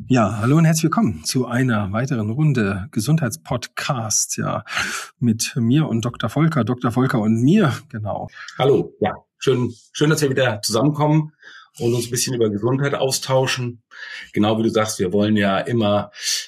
Ja, hallo und herzlich willkommen zu einer weiteren Runde Gesundheitspodcast, ja, mit mir und Dr. Volker und mir, genau. Hallo, ja, schön, dass wir wieder zusammenkommen und uns ein bisschen über Gesundheit austauschen. Genau wie du sagst, wir wollen ja immer,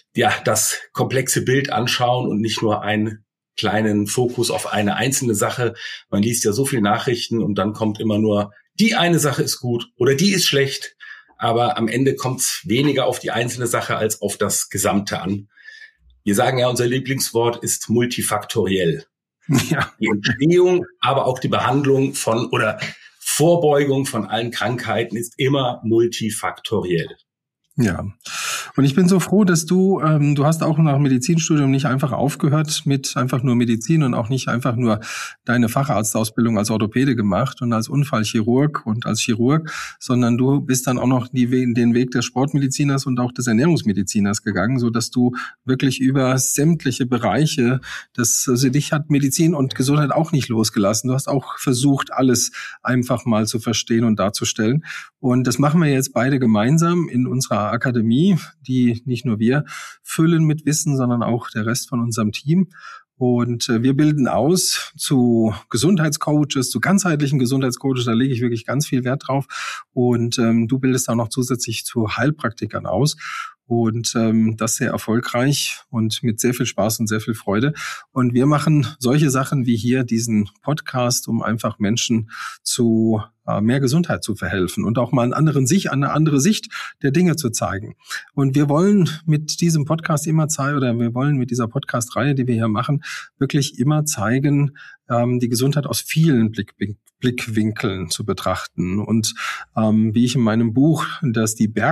das komplexe Bild anschauen und nicht nur einen kleinen Fokus auf eine einzelne Sache. Man liest ja so viele Nachrichten und dann kommt immer nur, die eine Sache ist gut oder die ist schlecht. Aber am Ende kommt es weniger auf die einzelne Sache als auf das Gesamte an. Wir sagen ja, unser Lieblingswort ist multifaktoriell. Ja. Die Entstehung, aber auch die Behandlung von oder Vorbeugung von allen Krankheiten ist immer multifaktoriell. Ja, und ich bin so froh, dass du hast auch nach dem Medizinstudium nicht einfach aufgehört mit einfach nur Medizin und auch nicht einfach nur deine Facharztausbildung als Orthopäde gemacht und als Unfallchirurg und als Chirurg, sondern du bist dann auch noch den Weg des Sportmediziners und auch des Ernährungsmediziners gegangen, so dass du wirklich über sämtliche Bereiche, also dich hat Medizin und Gesundheit auch nicht losgelassen. Du hast auch versucht, alles einfach mal zu verstehen und darzustellen. Und das machen wir jetzt beide gemeinsam in unserer Akademie, die nicht nur wir füllen mit Wissen, sondern auch der Rest von unserem Team. Und wir bilden aus zu Gesundheitscoaches, zu ganzheitlichen Gesundheitscoaches, da lege ich wirklich ganz viel Wert drauf. Und du bildest auch noch zusätzlich zu Heilpraktikern aus. Und das sehr erfolgreich und mit sehr viel Spaß und sehr viel Freude. Und wir machen solche Sachen wie hier diesen Podcast, um einfach Menschen zu mehr Gesundheit zu verhelfen und auch mal eine andere Sicht der Dinge zu zeigen. Und wir wollen mit diesem Podcast wir wollen mit dieser Podcast-Reihe, die wir hier machen, wirklich immer zeigen, die Gesundheit aus vielen Blickwinkeln zu betrachten. Und wie ich in meinem Buch, das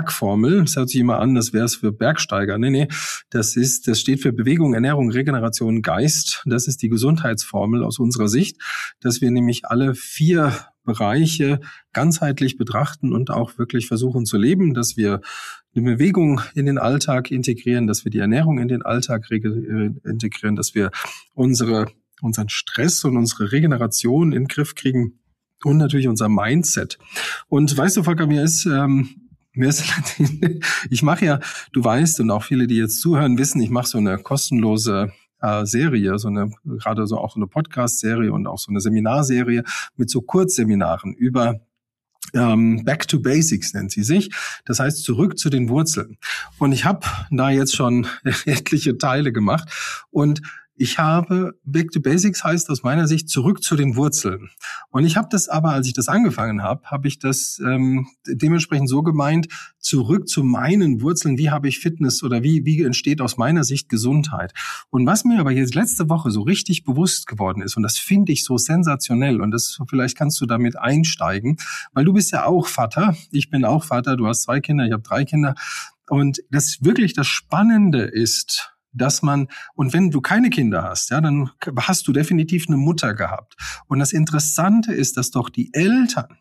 hört sich immer an, das wäre es für Bergsteiger. Nee, das steht für Bewegung, Ernährung, Regeneration, Geist. Das ist die Gesundheitsformel aus unserer Sicht, dass wir nämlich alle 4 Bereiche ganzheitlich betrachten und auch wirklich versuchen zu leben, dass wir eine Bewegung in den Alltag integrieren, dass wir die Ernährung in den Alltag integrieren, dass wir unseren Stress und unsere Regeneration in den Griff kriegen und natürlich unser Mindset. Und weißt du, Volker, ich mache ja, du weißt und auch viele, die jetzt zuhören, wissen, ich mache so eine kostenlose Serie, gerade so auch so eine Podcast-Serie und auch so eine Seminarserie mit so Kurzseminaren über Back to Basics nennt sie sich. Das heißt, zurück zu den Wurzeln. Und ich habe da jetzt schon etliche Teile gemacht und Back to Basics heißt aus meiner Sicht zurück zu den Wurzeln. Und ich habe das aber, als ich das angefangen habe ich das dementsprechend so gemeint, zurück zu meinen Wurzeln, wie habe ich Fitness oder wie entsteht aus meiner Sicht Gesundheit. Und was mir aber jetzt letzte Woche so richtig bewusst geworden ist, und das finde ich so sensationell, und vielleicht kannst du damit einsteigen, weil du bist ja auch Vater, ich bin auch Vater, du hast 2 Kinder, ich habe 3 Kinder, und das wirklich das Spannende ist, und wenn du keine Kinder hast, ja, dann hast du definitiv eine Mutter gehabt. Und das Interessante ist, dass doch die Eltern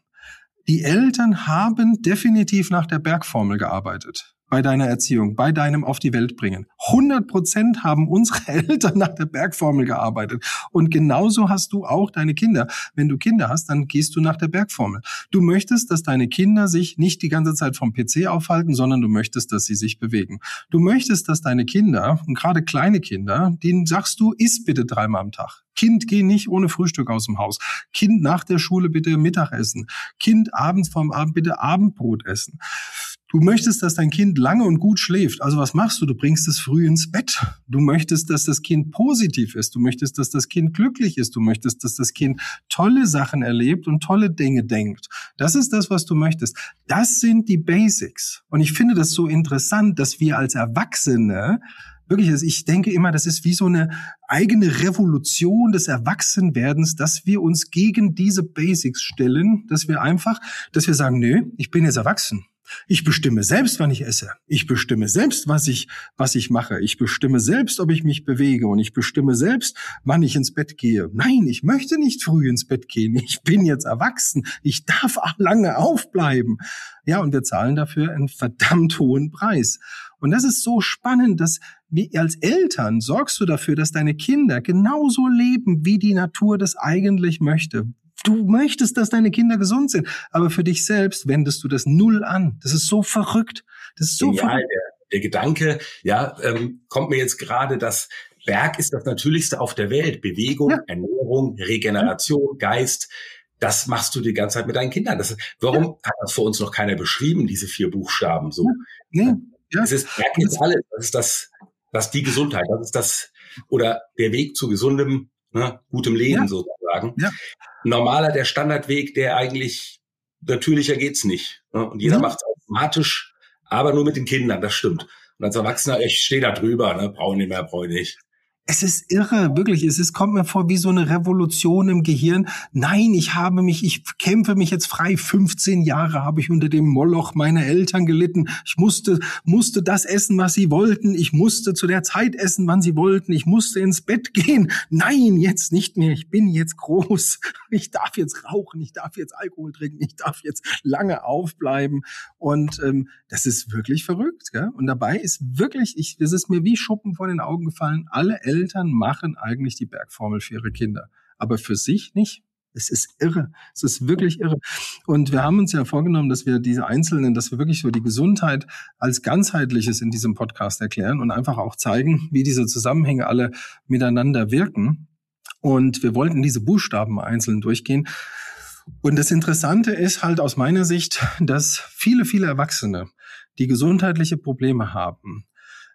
haben definitiv nach der Bergformel gearbeitet. Bei deiner Erziehung, bei deinem auf die Welt bringen. 100% haben unsere Eltern nach der Bergformel gearbeitet. Und genauso hast du auch deine Kinder. Wenn du Kinder hast, dann gehst du nach der Bergformel. Du möchtest, dass deine Kinder sich nicht die ganze Zeit vom PC aufhalten, sondern du möchtest, dass sie sich bewegen. Du möchtest, dass deine Kinder, und gerade kleine Kinder, denen sagst du, iss bitte 3-mal am Tag. Kind, geh nicht ohne Frühstück aus dem Haus. Kind, nach der Schule bitte Mittagessen. Kind, abends vorm Abend bitte Abendbrot essen. Du möchtest, dass dein Kind lange und gut schläft. Also was machst du? Du bringst es früh ins Bett. Du möchtest, dass das Kind positiv ist. Du möchtest, dass das Kind glücklich ist. Du möchtest, dass das Kind tolle Sachen erlebt und tolle Dinge denkt. Das ist das, was du möchtest. Das sind die Basics. Und ich finde das so interessant, dass wir als Erwachsene wirklich, ich denke immer, das ist wie so eine eigene Revolution des Erwachsenwerdens, dass wir uns gegen diese Basics stellen, dass wir sagen, nö, ich bin jetzt erwachsen. Ich bestimme selbst, wann ich esse. Ich bestimme selbst, was ich mache. Ich bestimme selbst, ob ich mich bewege. Und ich bestimme selbst, wann ich ins Bett gehe. Nein, ich möchte nicht früh ins Bett gehen. Ich bin jetzt erwachsen. Ich darf auch lange aufbleiben. Ja, und wir zahlen dafür einen verdammt hohen Preis. Und das ist so spannend, dass als Eltern sorgst du dafür, dass deine Kinder genauso leben, wie die Natur das eigentlich möchte. Du möchtest, dass deine Kinder gesund sind, aber für dich selbst wendest du das null an. Das ist so verrückt. Das ist so verrückt. der Gedanke, kommt mir jetzt gerade, dass Berg ist das Natürlichste auf der Welt. Bewegung, Ernährung, Regeneration, Geist. Das machst du die ganze Zeit mit deinen Kindern. Warum hat das vor uns noch keiner beschrieben, diese 4 Buchstaben so? Berg ist alles. Das ist die Gesundheit. Das ist das, oder der Weg zu gesundem, gutem Leben sozusagen. Ja. Normaler, der Standardweg, der eigentlich natürlicher geht's nicht. Und jeder macht es automatisch, aber nur mit den Kindern, das stimmt. Und als Erwachsener, ich stehe da drüber, brauche nicht mehr, brauche nicht. Es ist irre, wirklich. Kommt mir vor wie so eine Revolution im Gehirn. Nein, ich kämpfe mich jetzt frei. 15 Jahre habe ich unter dem Moloch meiner Eltern gelitten. Ich musste das essen, was sie wollten. Ich musste zu der Zeit essen, wann sie wollten. Ich musste ins Bett gehen. Nein, jetzt nicht mehr. Ich bin jetzt groß. Ich darf jetzt rauchen. Ich darf jetzt Alkohol trinken. Ich darf jetzt lange aufbleiben. Und das ist wirklich verrückt, gell? Und dabei ist wirklich, das ist mir wie Schuppen vor den Augen gefallen. Alle Eltern machen eigentlich die Bergformel für ihre Kinder, aber für sich nicht. Es ist irre. Es ist wirklich irre. Und wir haben uns ja vorgenommen, dass wir dass wir wirklich so die Gesundheit als Ganzheitliches in diesem Podcast erklären und einfach auch zeigen, wie diese Zusammenhänge alle miteinander wirken. Und wir wollten diese Buchstaben einzeln durchgehen. Und das Interessante ist halt aus meiner Sicht, dass viele, viele Erwachsene, die gesundheitliche Probleme haben,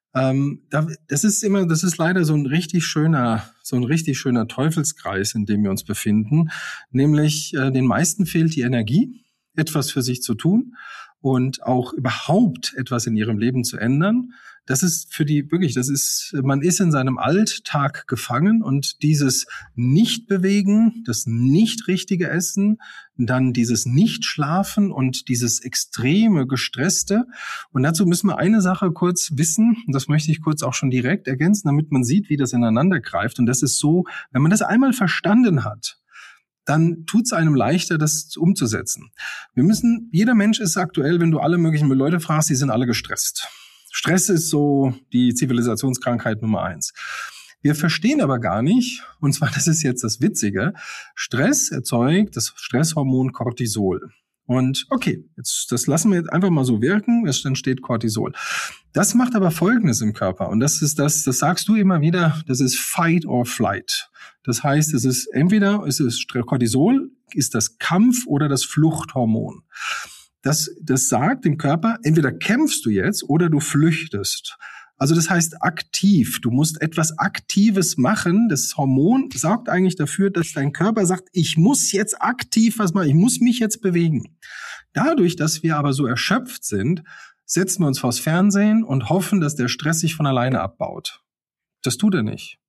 das ist leider so ein richtig schöner Teufelskreis, in dem wir uns befinden. Nämlich, den meisten fehlt die Energie, etwas für sich zu tun und auch überhaupt etwas in ihrem Leben zu ändern. Das ist für die wirklich, man ist in seinem Alltag gefangen und dieses Nicht-Bewegen, das nicht richtige Essen, dann dieses Nicht-Schlafen und dieses extreme Gestresste. Und dazu müssen wir eine Sache kurz wissen, und das möchte ich kurz auch schon direkt ergänzen, damit man sieht, wie das ineinander greift. Und das ist so, wenn man das einmal verstanden hat, dann tut es einem leichter, das umzusetzen. Jeder Mensch ist aktuell, wenn du alle möglichen Leute fragst, die sind alle gestresst. Stress ist so die Zivilisationskrankheit Nummer 1. Wir verstehen aber gar nicht, und zwar, das ist jetzt das Witzige, Stress erzeugt das Stresshormon Cortisol. Und okay, das lassen wir jetzt einfach mal so wirken, es entsteht Cortisol. Das macht aber Folgendes im Körper, und das sagst du immer wieder, das ist Fight or Flight. Das heißt, Cortisol ist das Kampf- oder das Fluchthormon. Das sagt dem Körper, entweder kämpfst du jetzt oder du flüchtest. Also das heißt aktiv. Du musst etwas Aktives machen. Das Hormon sorgt eigentlich dafür, dass dein Körper sagt, ich muss jetzt aktiv was machen, ich muss mich jetzt bewegen. Dadurch, dass wir aber so erschöpft sind, setzen wir uns vors Fernsehen und hoffen, dass der Stress sich von alleine abbaut. Das tut er nicht.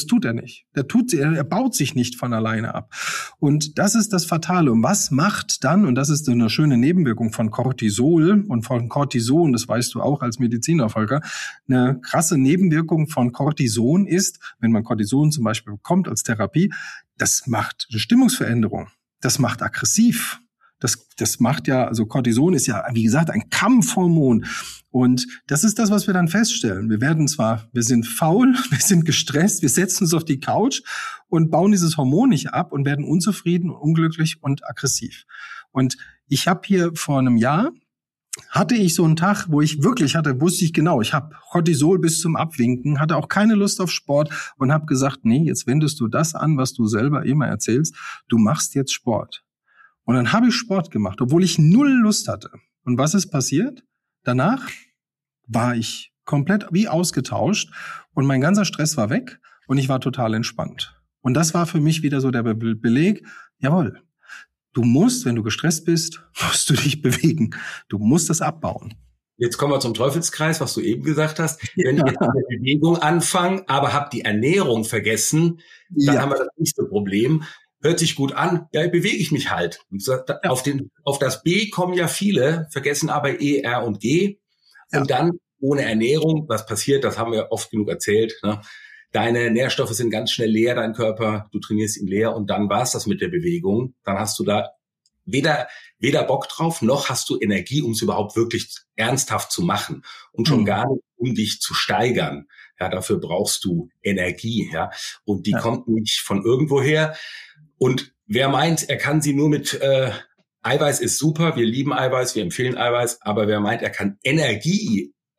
Er baut sich nicht von alleine ab. Und das ist das Fatale. Und was macht dann, und das ist eine schöne Nebenwirkung von Cortisol und von Cortison, das weißt du auch als Mediziner, Volker, eine krasse Nebenwirkung von Cortison ist, wenn man Cortison zum Beispiel bekommt als Therapie, das macht eine Stimmungsveränderung. Das macht aggressiv. Das macht ja, also Cortison ist ja, wie gesagt, ein Kampfhormon. Und das ist das, was wir dann feststellen. Wir sind faul, wir sind gestresst, wir setzen uns auf die Couch und bauen dieses Hormon nicht ab und werden unzufrieden, unglücklich und aggressiv. Und ich habe hier vor einem Jahr, hatte ich so einen Tag, wo ich wirklich wusste ich genau, ich habe Cortisol bis zum Abwinken, hatte auch keine Lust auf Sport und habe gesagt, nee, jetzt wendest du das an, was du selber immer erzählst, du machst jetzt Sport. Und dann habe ich Sport gemacht, obwohl ich 0 Lust hatte. Und was ist passiert? Danach war ich komplett wie ausgetauscht und mein ganzer Stress war weg und ich war total entspannt. Und das war für mich wieder so der Beleg, jawohl, du musst, wenn du gestresst bist, musst du dich bewegen. Du musst das abbauen. Jetzt kommen wir zum Teufelskreis, was du eben gesagt hast. Wenn ich jetzt mit der Bewegung anfange, aber habe die Ernährung vergessen, dann haben wir das nächste Problem. Hört sich gut an, ja, bewege ich mich halt. Auf das B kommen ja viele, vergessen aber E, R und G. Ja. Und dann ohne Ernährung, was passiert, das haben wir oft genug erzählt. Ne? Deine Nährstoffe sind ganz schnell leer, dein Körper, du trainierst ihn leer und dann war's das mit der Bewegung. Dann hast du da weder Bock drauf, noch hast du Energie, um es überhaupt wirklich ernsthaft zu machen und schon gar nicht, um dich zu steigern. Ja, dafür brauchst du Energie, ja, und die kommt nicht von irgendwoher. Und wer meint, er kann sie nur mit Eiweiß ist super, wir lieben Eiweiß, wir empfehlen Eiweiß, aber wer meint, er kann Energie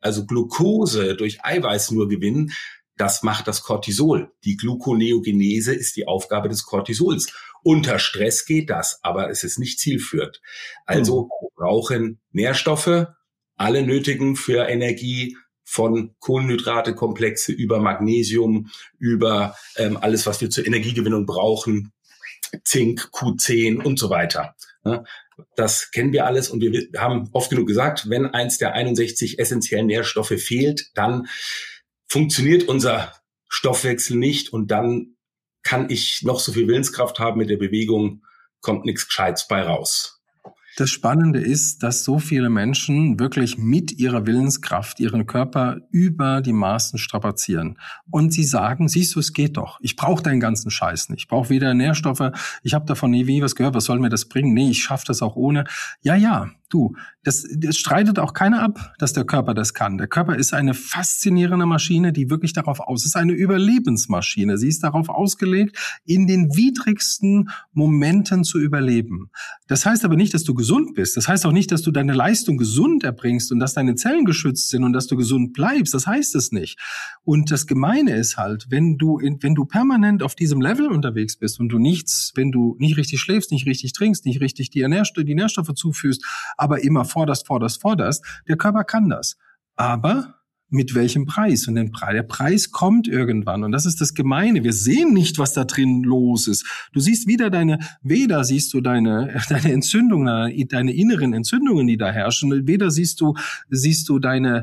also Glucose durch Eiweiß nur gewinnen, das macht das Cortisol. Die Gluconeogenese ist die Aufgabe des Cortisols. Unter Stress geht das, aber es ist nicht zielführend. Also wir brauchen Nährstoffe, alle nötigen für Energie, von Kohlenhydrate-Komplexe über Magnesium, über alles, was wir zur Energiegewinnung brauchen, Zink, Q10 und so weiter. Das kennen wir alles und wir haben oft genug gesagt, wenn eins der 61 essentiellen Nährstoffe fehlt, dann funktioniert unser Stoffwechsel nicht und dann kann ich noch so viel Willenskraft haben mit der Bewegung, kommt nichts Gescheites bei raus. Das Spannende ist, dass so viele Menschen wirklich mit ihrer Willenskraft ihren Körper über die Maßen strapazieren. Und sie sagen, siehst du, es geht doch. Ich brauche deinen ganzen Scheiß nicht. Ich brauche weder Nährstoffe, ich habe davon nie was gehört, was soll mir das bringen? Nee, ich schaffe das auch ohne. Ja, du, das streitet auch keiner ab, dass der Körper das kann. Der Körper ist eine faszinierende Maschine, die wirklich darauf ist eine Überlebensmaschine. Sie ist darauf ausgelegt, in den widrigsten Momenten zu überleben. Das heißt aber nicht, dass du gesund bist. Das heißt auch nicht, dass du deine Leistung gesund erbringst und dass deine Zellen geschützt sind und dass du gesund bleibst. Das heißt es nicht. Und das Gemeine ist halt, wenn du permanent auf diesem Level unterwegs bist und wenn du nicht richtig schläfst, nicht richtig trinkst, nicht richtig die Nährstoffe zuführst, aber immer forderst, der Körper kann das. Aber mit welchem Preis? Und der Preis kommt irgendwann. Und das ist das Gemeine. Wir sehen nicht, was da drin los ist. Du siehst wieder weder siehst du deine Entzündungen, deine inneren Entzündungen, die da herrschen. Weder siehst du deine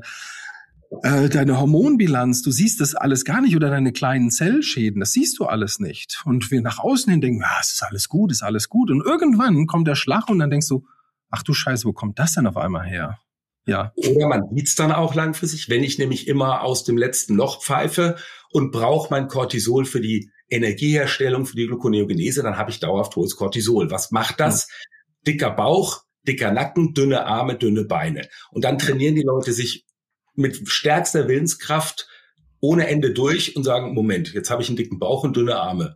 Hormonbilanz, du siehst das alles gar nicht oder deine kleinen Zellschäden, das siehst du alles nicht. Und wir nach außen hin denken, es ist alles gut. Und irgendwann kommt der Schlag und dann denkst du, ach du Scheiße, wo kommt das denn auf einmal her? Ja. Oder man sieht's dann auch langfristig, wenn ich nämlich immer aus dem letzten Loch pfeife und brauche mein Cortisol für die Energieherstellung, für die Gluconeogenese, dann habe ich dauerhaft hohes Cortisol. Was macht das? Dicker Bauch, dicker Nacken, dünne Arme, dünne Beine. Und dann trainieren die Leute sich mit stärkster Willenskraft ohne Ende durch und sagen, Moment, jetzt habe ich einen dicken Bauch und dünne Arme.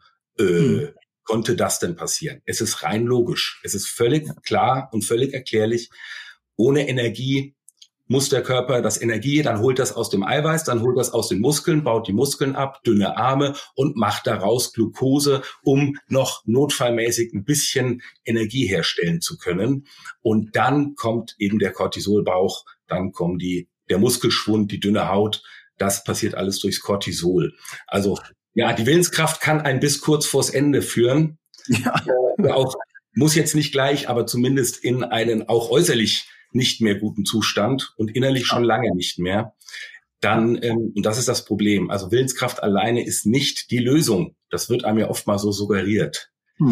Konnte das denn passieren? Es ist rein logisch. Es ist völlig klar und völlig erklärlich. Ohne Energie muss der Körper das Energie, dann holt das aus dem Eiweiß, dann holt das aus den Muskeln, baut die Muskeln ab, dünne Arme und macht daraus Glucose, um noch notfallmäßig ein bisschen Energie herstellen zu können. Und dann kommt eben der Cortisolbauch, dann kommt der Muskelschwund, die dünne Haut. Das passiert alles durchs Cortisol. Also ja, die Willenskraft kann ein bis kurz vors Ende führen. Ja. Auch, muss jetzt nicht gleich, aber zumindest in einen auch äußerlich nicht mehr guten Zustand und innerlich schon lange nicht mehr. Dann, und das ist das Problem, also Willenskraft alleine ist nicht die Lösung. Das wird einem ja oft mal so suggeriert.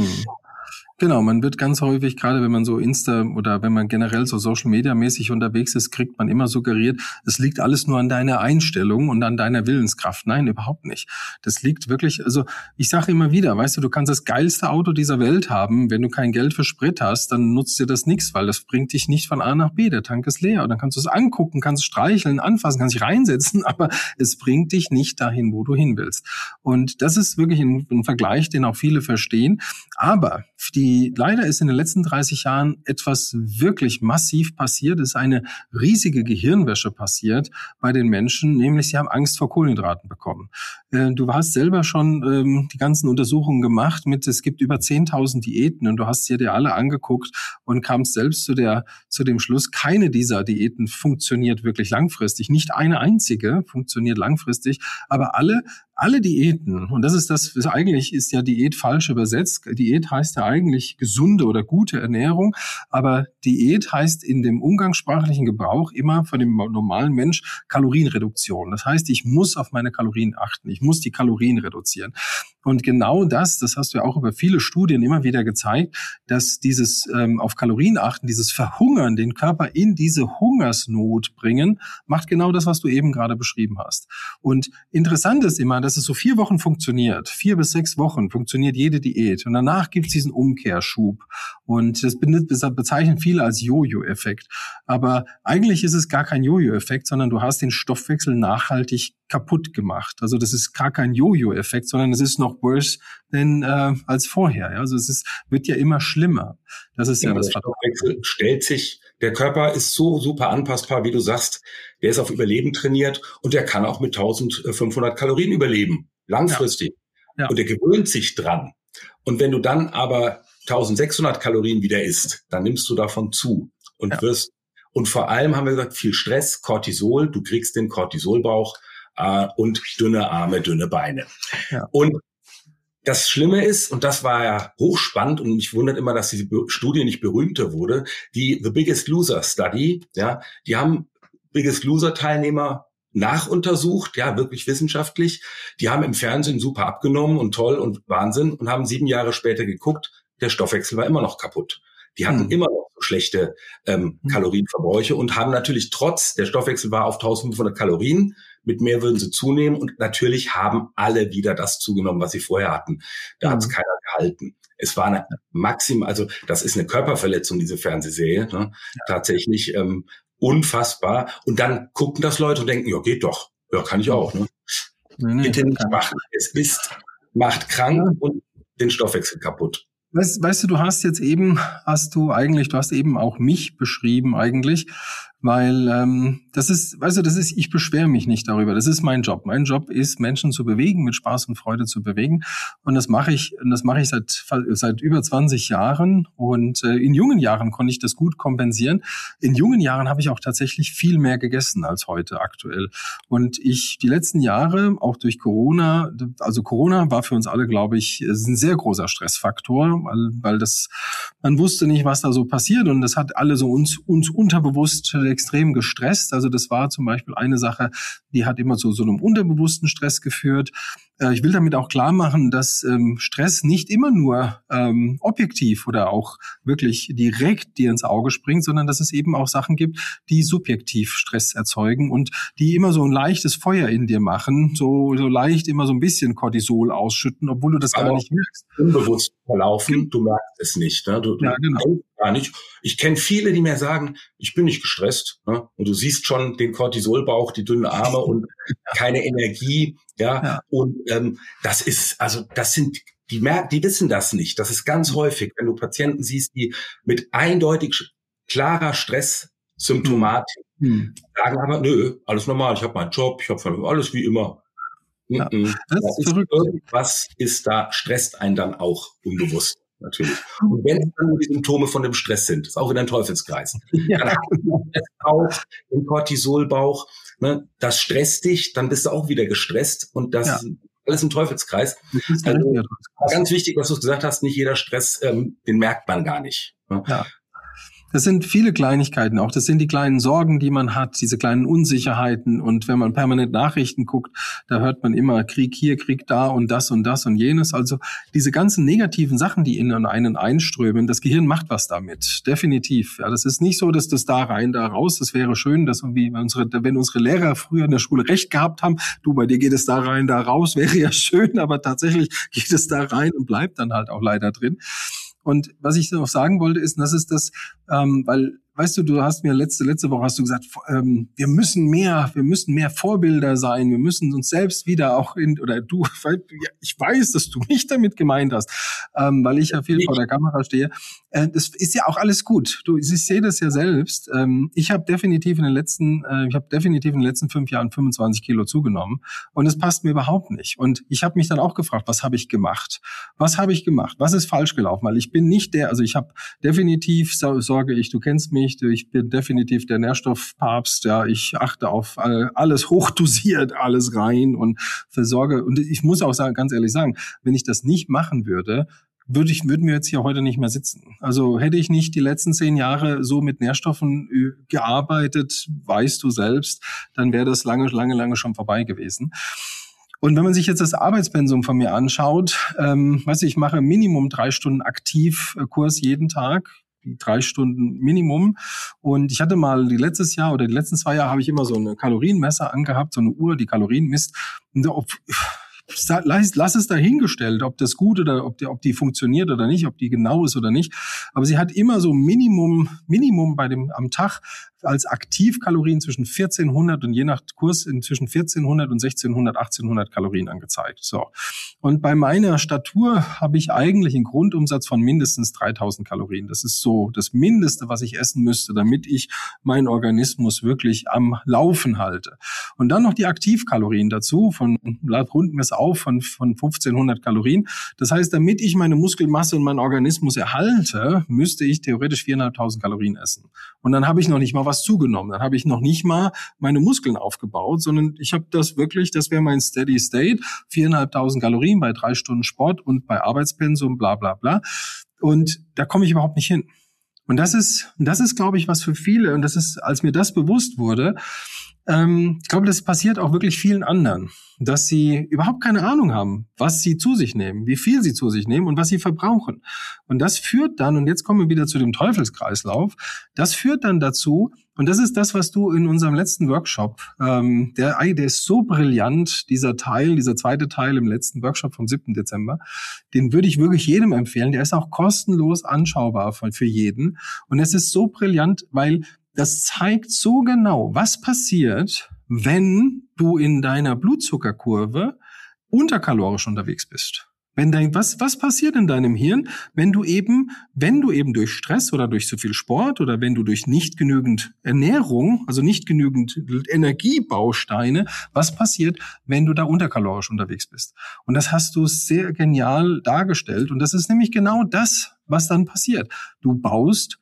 Genau, man wird ganz häufig, gerade wenn man so oder wenn man generell so Social-Media-mäßig unterwegs ist, kriegt man immer suggeriert, es liegt alles nur an deiner Einstellung und an deiner Willenskraft. Nein, überhaupt nicht. Das liegt wirklich, also ich sage immer wieder, weißt du kannst das geilste Auto dieser Welt haben, wenn du kein Geld für Sprit hast, dann nutzt dir das nichts, weil das bringt dich nicht von A nach B, der Tank ist leer. Und dann kannst du es angucken, kannst es streicheln, anfassen, kannst dich reinsetzen, aber es bringt dich nicht dahin, wo du hin willst. Und das ist wirklich ein Vergleich, den auch viele verstehen. Aber leider ist in den letzten 30 Jahren etwas wirklich massiv passiert. Es ist eine riesige Gehirnwäsche passiert bei den Menschen, nämlich sie haben Angst vor Kohlenhydraten bekommen. Du hast selber schon die ganzen Untersuchungen gemacht es gibt über 10.000 Diäten und du hast dir alle angeguckt und kamst selbst zu dem Schluss, keine dieser Diäten funktioniert wirklich langfristig. Nicht eine einzige funktioniert langfristig, aber alle Diäten, und eigentlich ist ja Diät falsch übersetzt. Diät heißt ja eigentlich gesunde oder gute Ernährung, aber Diät heißt in dem umgangssprachlichen Gebrauch immer von dem normalen Mensch Kalorienreduktion. Das heißt, ich muss auf meine Kalorien achten, ich muss die Kalorien reduzieren. Und genau das hast du ja auch über viele Studien immer wieder gezeigt, dass dieses auf Kalorien achten, dieses Verhungern, den Körper in diese Hungersnot bringen, macht genau das, was du eben gerade beschrieben hast. Und interessant ist immer, dass es so 4 Wochen funktioniert. 4 bis 6 Wochen funktioniert jede Diät. Und danach gibt es diesen Umkehrschub. Und das bezeichnen viele als Jojo-Effekt. Aber eigentlich ist es gar kein Jojo-Effekt, sondern du hast den Stoffwechsel nachhaltig kaputt gemacht. Also das ist gar kein Jojo-Effekt, sondern es ist noch worse als vorher. Ja? Also wird ja immer schlimmer. Das ist ja das. Der Stoffwechsel stellt sich, der Körper ist so super anpassbar, wie du sagst, der ist auf Überleben trainiert und der kann auch mit 1500 Kalorien überleben, langfristig. Ja. Und der gewöhnt sich dran. Und wenn du dann aber 1600 Kalorien wieder isst, dann nimmst du davon zu und und vor allem haben wir gesagt, viel Stress, Cortisol, du kriegst den Cortisolbauch und dünne Arme, dünne Beine. Ja. Und das Schlimme ist, und das war ja hochspannend und mich wundert immer, dass diese Studie nicht berühmter wurde, die The Biggest Loser Study, ja, die haben Biggest Loser Teilnehmer nachuntersucht, ja, wirklich wissenschaftlich. Die haben im Fernsehen super abgenommen und toll und Wahnsinn und haben 7 Jahre später geguckt, der Stoffwechsel war immer noch kaputt. Die hatten immer noch so schlechte Kalorienverbräuche und haben natürlich der Stoffwechsel war auf 1500 Kalorien, mit mehr würden sie zunehmen und natürlich haben alle wieder das zugenommen, was sie vorher hatten. Da hat es keiner gehalten. Es war eine also das ist eine Körperverletzung, diese Fernsehserie, ne? Tatsächlich unfassbar. Und dann gucken das Leute und denken, ja, geht doch. Ja, kann ich auch. Ne? Bitte nicht machen. Macht krank und den Stoffwechsel kaputt. Weißt du, du hast eben auch mich beschrieben eigentlich, weil ich beschwere mich nicht darüber. Das ist mein Job. Mein Job ist, Menschen zu bewegen, mit Spaß und Freude zu bewegen. Und das mache ich seit über 20 Jahren. Und in jungen Jahren konnte ich das gut kompensieren. In jungen Jahren habe ich auch tatsächlich viel mehr gegessen als heute aktuell. Und die letzten Jahre, auch durch Corona, also Corona war für uns alle, glaube ich, ein sehr großer Stressfaktor, weil man wusste nicht, was da so passiert. Und das hat alle so uns unterbewusst extrem gestresst. Also das war zum Beispiel eine Sache, die hat immer zu so einem unterbewussten Stress geführt. Ich will damit auch klar machen, dass Stress nicht immer nur objektiv oder auch wirklich direkt dir ins Auge springt, sondern dass es eben auch Sachen gibt, die subjektiv Stress erzeugen und die immer so ein leichtes Feuer in dir machen, so leicht immer so ein bisschen Cortisol ausschütten, obwohl du das gar nicht merkst. Unbewusst verlaufen, du merkst es nicht. Ne? Du genau. Gar nicht. Ich kenne viele, die mir sagen, ich bin nicht gestresst. Ne? Und du siehst schon den Cortisolbauch, die dünnen Arme und keine Energie. Ja. Und das sind die wissen das nicht. Das ist ganz häufig, wenn du Patienten siehst, die mit eindeutig klarer Stresssymptomatik sagen aber, nö, alles normal, ich habe meinen Job, ich habe alles wie immer. Ja, das ist verrückt. Irgendwas ist da, stresst einen dann auch unbewusst. Natürlich. Und wenn es dann nur die Symptome von dem Stress sind, ist auch wieder ein Teufelskreis. Ja. Dann hast du auch den Cortisolbauch, ne, das stresst dich, dann bist du auch wieder gestresst und das ist alles ein Teufelskreis. Also, ganz wichtig, was du gesagt hast, nicht jeder Stress, den merkt man gar nicht. Ne? Ja. Das sind viele Kleinigkeiten auch. Das sind die kleinen Sorgen, die man hat, diese kleinen Unsicherheiten. Und wenn man permanent Nachrichten guckt, da hört man immer Krieg hier, Krieg da und das und jenes. Also diese ganzen negativen Sachen, die in einen einströmen, das Gehirn macht was damit. Definitiv. Ja, das ist nicht so, dass das da rein, da raus. Das wäre schön, dass wenn unsere Lehrer früher in der Schule recht gehabt haben, du, bei dir geht es da rein, da raus, wäre ja schön, aber tatsächlich geht es da rein und bleibt dann halt auch leider drin. Und was ich noch sagen wollte, ist, das ist das, weil, weißt du hast mir letzte Woche hast du gesagt, wir müssen mehr Vorbilder sein, wir müssen uns selbst wieder auch ich weiß, dass du mich damit gemeint hast, weil ich ja viel vor der Kamera stehe. Das ist ja auch alles gut. Ich sehe das ja selbst. Ich habe definitiv in den letzten 5 Jahren 25 Kilo zugenommen und es passt mir überhaupt nicht. Und ich habe mich dann auch gefragt, was habe ich gemacht? Was ist falsch gelaufen? Weil ich bin nicht ich habe definitiv, du kennst mich, ich bin definitiv der Nährstoffpapst, ja, ich achte auf alles hochdosiert, alles rein und versorge. Und ich muss auch ganz ehrlich sagen, wenn ich das nicht machen würde, würden wir jetzt hier heute nicht mehr sitzen. Also hätte ich nicht die letzten 10 Jahre so mit Nährstoffen gearbeitet, weißt du selbst, dann wäre das lange schon vorbei gewesen. Und wenn man sich jetzt das Arbeitspensum von mir anschaut, ich mache Minimum 3 Stunden Aktivkurs jeden Tag, die 3 Stunden Minimum. Und ich hatte mal die letzten 2 Jahre habe ich immer so eine Kalorienmesser angehabt, so eine Uhr, die Kalorien misst. Und lass es dahingestellt, ob das gut oder ob die funktioniert oder nicht, ob die genau ist oder nicht. Aber sie hat immer so Minimum am Tag als Aktivkalorien zwischen 1400 und je nach Kurs zwischen 1400 und 1600, 1800 Kalorien angezeigt. So. Und bei meiner Statur habe ich eigentlich einen Grundumsatz von mindestens 3000 Kalorien. Das ist so das Mindeste, was ich essen müsste, damit ich meinen Organismus wirklich am Laufen halte. Und dann noch die Aktivkalorien dazu, runden wir es auf, von 1500 Kalorien. Das heißt, damit ich meine Muskelmasse und meinen Organismus erhalte, müsste ich theoretisch 4.500 Kalorien essen. Und dann habe ich noch nicht mal was zugenommen. Dann habe ich noch nicht mal meine Muskeln aufgebaut, sondern ich habe das wäre mein Steady State, 4.500 Kalorien bei 3 Stunden Sport und bei Arbeitspensum, bla bla bla. Und da komme ich überhaupt nicht hin. Und das ist, glaube ich, was für viele, und das ist, als mir das bewusst wurde, ich glaube, das passiert auch wirklich vielen anderen, dass sie überhaupt keine Ahnung haben, was sie zu sich nehmen, wie viel sie zu sich nehmen und was sie verbrauchen. Und das führt dann, und jetzt kommen wir wieder zu dem Teufelskreislauf, das führt dann dazu, und das ist das, was du in unserem letzten Workshop, der ist so brillant, dieser zweite Teil im letzten Workshop vom 7. Dezember, den würde ich wirklich jedem empfehlen. Der ist auch kostenlos anschaubar für jeden. Und es ist so brillant, weil das zeigt so genau, was passiert, wenn du in deiner Blutzuckerkurve unterkalorisch unterwegs bist. Was passiert in deinem Hirn, wenn du eben durch Stress oder durch zu viel Sport oder wenn du durch nicht genügend Ernährung, also nicht genügend Energiebausteine, was passiert, wenn du da unterkalorisch unterwegs bist? Und das hast du sehr genial dargestellt. Und das ist nämlich genau das, was dann passiert. Du baust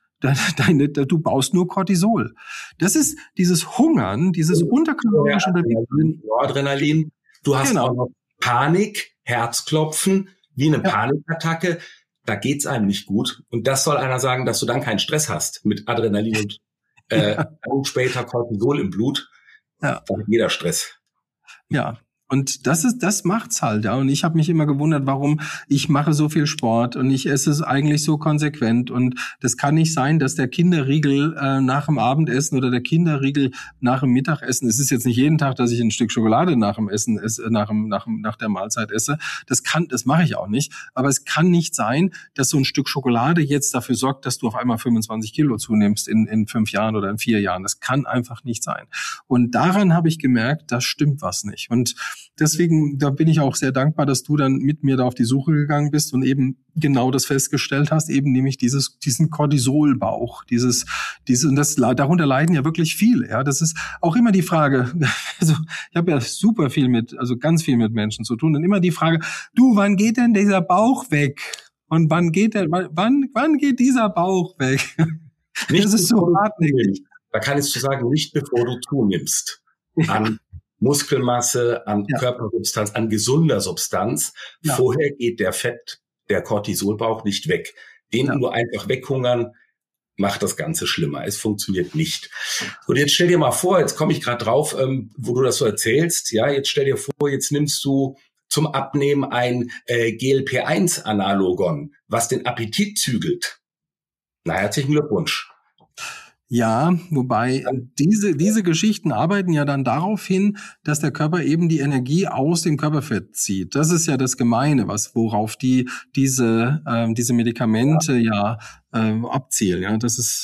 nur Cortisol. Das ist dieses Hungern, dieses unterkalorische Noradrenalin. Du hast auch noch Panik, Herzklopfen, wie eine Panikattacke. Da geht's einem nicht gut. Und das soll einer sagen, dass du dann keinen Stress hast mit Adrenalin und dann später Cortisol im Blut. Ja. Jeder Stress. Ja. Und das macht's halt, ja. Und ich habe mich immer gewundert, warum ich mache so viel Sport und ich esse es eigentlich so konsequent. Und das kann nicht sein, dass der Kinderriegel nach dem Abendessen oder der Kinderriegel nach dem Mittagessen, es ist jetzt nicht jeden Tag, dass ich ein Stück Schokolade nach dem Essen esse, nach der Mahlzeit esse. Das mache ich auch nicht. Aber es kann nicht sein, dass so ein Stück Schokolade jetzt dafür sorgt, dass du auf einmal 25 Kilo zunimmst in 5 Jahren oder in 4 Jahren. Das kann einfach nicht sein. Und daran habe ich gemerkt, da stimmt was nicht. Und deswegen, da bin ich auch sehr dankbar, dass du dann mit mir da auf die Suche gegangen bist und eben genau das festgestellt hast, eben nämlich diesen Cortisolbauch, und darunter leiden ja wirklich viele, ja. Das ist auch immer die Frage, also ich habe ja ganz viel mit Menschen zu tun und immer die Frage, du, wann geht denn dieser Bauch weg? Und wann geht dieser Bauch weg? Nicht, das ist so hartnäckig. Da kann ich zu sagen, nicht bevor du zunimmst. An Muskelmasse, an Körpersubstanz, an gesunder Substanz. Ja. Vorher geht der Cortisolbauch nicht weg. Den nur einfach weghungern, macht das Ganze schlimmer. Es funktioniert nicht. Und jetzt stell dir mal vor, jetzt komme ich gerade drauf, wo du das so erzählst. Ja, jetzt stell dir vor, jetzt nimmst du zum Abnehmen ein GLP-1-Analogon, was den Appetit zügelt. Na, herzlichen Glückwunsch. Ja, wobei diese Geschichten arbeiten ja dann darauf hin, dass der Körper eben die Energie aus dem Körperfett zieht. Das ist ja das Gemeine, worauf diese Medikamente abzielen. Ja,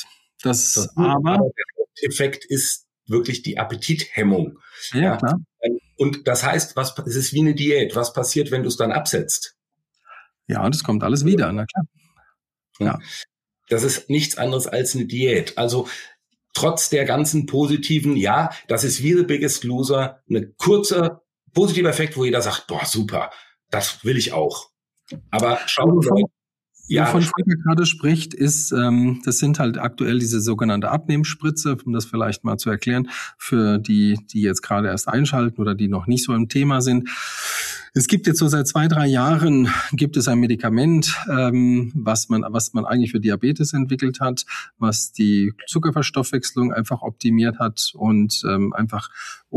aber der Effekt ist wirklich die Appetithemmung. Ja, klar. Und das heißt, es ist wie eine Diät. Was passiert, wenn du es dann absetzt? Ja, das kommt alles wieder, na klar. Ja. Das ist nichts anderes als eine Diät. Also trotz der ganzen positiven, das ist wie The Biggest Loser, eine kurze positiver Effekt, wo jeder sagt, boah, super, das will ich auch. Aber schauen wir mal. Wovon Volker gerade spricht, ist, das sind halt aktuell diese sogenannte Abnehmspritze, um das vielleicht mal zu erklären, für die jetzt gerade erst einschalten oder die noch nicht so im Thema sind. Es gibt jetzt so seit 2-3 Jahren gibt es ein Medikament, was man eigentlich für Diabetes entwickelt hat, was die Zuckerverstoffwechslung einfach optimiert hat und einfach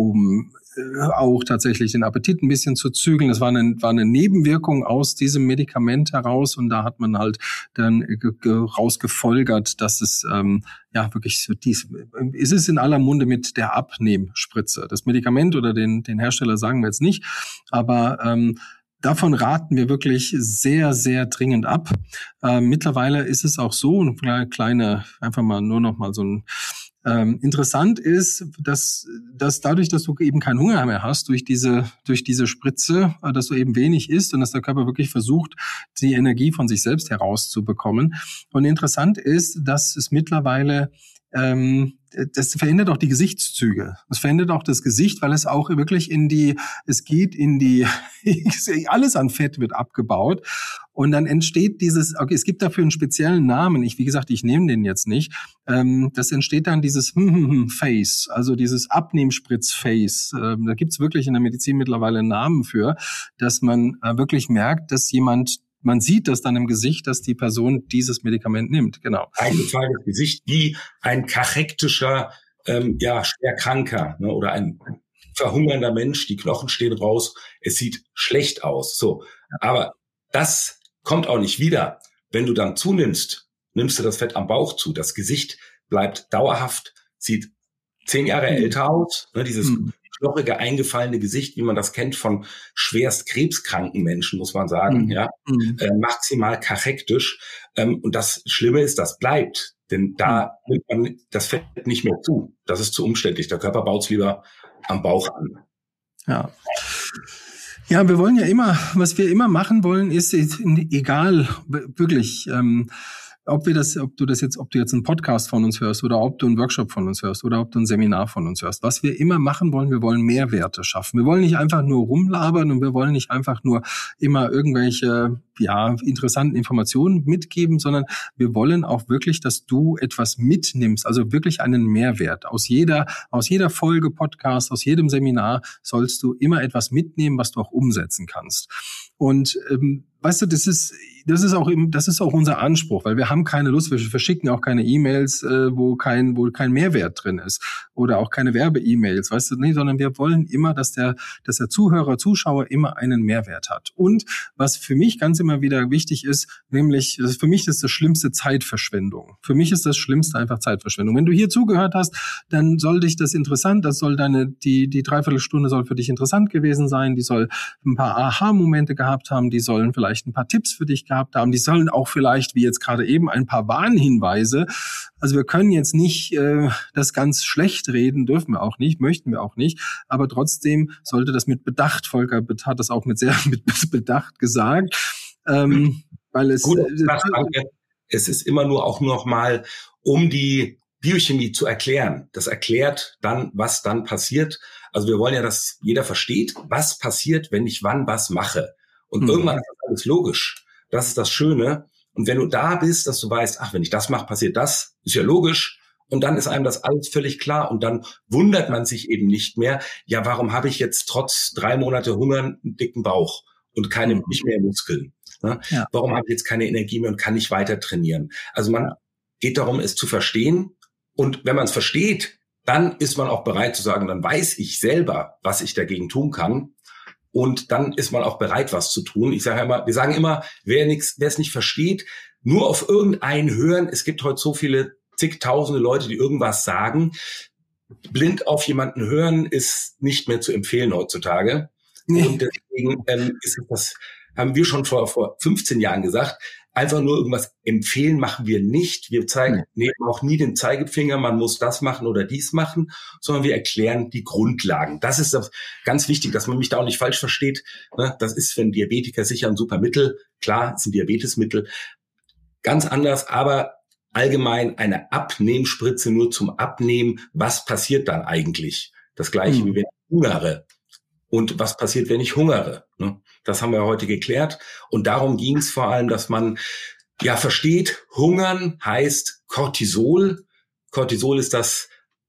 auch tatsächlich den Appetit ein bisschen zu zügeln. Das war eine Nebenwirkung aus diesem Medikament heraus und da hat man halt dann rausgefolgert, dass es wirklich so es ist in aller Munde mit der Abnehmspritze. Das Medikament oder den Hersteller sagen wir jetzt nicht, aber davon raten wir wirklich sehr, sehr dringend ab. Mittlerweile ist es auch so, einfach mal nur noch mal so ein Interessant ist, dass dadurch, dass du eben keinen Hunger mehr hast durch diese Spritze, dass du eben wenig isst und dass der Körper wirklich versucht, die Energie von sich selbst herauszubekommen. Und interessant ist, dass es mittlerweile das verändert auch die Gesichtszüge. Es verändert auch das Gesicht, weil es auch wirklich alles an Fett wird abgebaut. Und dann entsteht okay, es gibt dafür einen speziellen Namen. Ich nehme den jetzt nicht. Das entsteht dann dieses Face, also dieses Abnehmspritz-Face. Da gibt's wirklich in der Medizin mittlerweile einen Namen für, dass man wirklich merkt, dass man sieht das dann im Gesicht, dass die Person dieses Medikament nimmt, genau. Ein gefallenes Gesicht wie ein kachektischer, Schwerkranker, ne, oder ein verhungernder Mensch, die Knochen stehen raus, es sieht schlecht aus. So, aber das kommt auch nicht wieder. Wenn du dann zunimmst, nimmst du das Fett am Bauch zu. Das Gesicht bleibt dauerhaft, sieht 10 Jahre älter aus, ne, dieses knochige, eingefallene Gesicht, wie man das kennt von schwerst krebskranken Menschen, muss man sagen, maximal kachektisch. Und das Schlimme ist, das bleibt, denn da nimmt man das Fett nicht mehr zu. Das ist zu umständlich. Der Körper baut es lieber am Bauch an. Ja. Ja, wir wollen ja immer, was wir immer machen wollen, ist egal, wirklich, ob du jetzt einen Podcast von uns hörst oder ob du einen Workshop von uns hörst oder ob du ein Seminar von uns hörst. Was wir immer machen wollen, wir wollen Mehrwerte schaffen. Wir wollen nicht einfach nur rumlabern und wir wollen nicht einfach nur immer irgendwelche, interessanten Informationen mitgeben, sondern wir wollen auch wirklich, dass du etwas mitnimmst, also wirklich einen Mehrwert. Aus jeder Folge Podcast, aus jedem Seminar sollst du immer etwas mitnehmen, was du auch umsetzen kannst. Und weißt du, das ist auch unser Anspruch, weil wir haben keine Lust, wir verschicken auch keine E-Mails, wo kein Mehrwert drin ist oder auch keine Werbe-E-Mails, weißt du, nee, sondern wir wollen immer, dass der Zuschauer immer einen Mehrwert hat. Und was für mich ganz immer wieder wichtig ist, nämlich, für mich ist das Schlimmste Zeitverschwendung. Für mich ist das Schlimmste einfach Zeitverschwendung. Wenn du hier zugehört hast, dann soll dich das interessant, die Dreiviertelstunde soll für dich interessant gewesen sein, die soll ein paar Aha-Momente gehabt haben, die sollen vielleicht ein paar Tipps für dich gehabt haben, die sollen auch vielleicht, wie jetzt gerade eben, ein paar Warnhinweise. Also wir können jetzt nicht das ganz schlecht reden, dürfen wir auch nicht, möchten wir auch nicht, aber trotzdem sollte das mit Bedacht, Volker hat das auch mit Bedacht gesagt, weil es... Gut, es ist immer nur auch noch mal, um die Biochemie zu erklären. Das erklärt dann, was dann passiert. Also wir wollen ja, dass jeder versteht, was passiert, wenn ich wann was mache. Und irgendwann ist das alles logisch. Das ist das Schöne. Und wenn du da bist, dass du weißt, wenn ich das mache, passiert das, ist ja logisch. Und dann ist einem das alles völlig klar. Und dann wundert man sich eben nicht mehr, warum habe ich jetzt trotz 3 Monate Hunger einen dicken Bauch und nicht mehr Muskeln? Ne? Ja. Warum habe ich jetzt keine Energie mehr und kann nicht weiter trainieren? Also man geht darum, es zu verstehen. Und wenn man es versteht, dann ist man auch bereit zu sagen, dann weiß ich selber, was ich dagegen tun kann. Und dann ist man auch bereit, was zu tun. Wir sagen immer, wer es nicht versteht, nur auf irgendeinen hören. Es gibt heute so viele zigtausende Leute, die irgendwas sagen. Blind auf jemanden hören ist nicht mehr zu empfehlen heutzutage. Nee. Und deswegen haben wir schon vor 15 Jahren gesagt, einfach nur irgendwas empfehlen machen wir nicht. Wir nehmen auch nie den Zeigefinger, man muss das machen oder dies machen, sondern wir erklären die Grundlagen. Das ist ganz wichtig, dass man mich da auch nicht falsch versteht. Das ist für einen Diabetiker sicher ein super Mittel. Klar, es ist ein Diabetesmittel. Ganz anders, aber allgemein eine Abnehmspritze nur zum Abnehmen. Was passiert dann eigentlich? Das Gleiche wie wenn ich hungere. Und was passiert, wenn ich hungere? Das haben wir heute geklärt. Und darum ging es vor allem, dass man versteht, Hungern heißt Cortisol. Cortisol ist das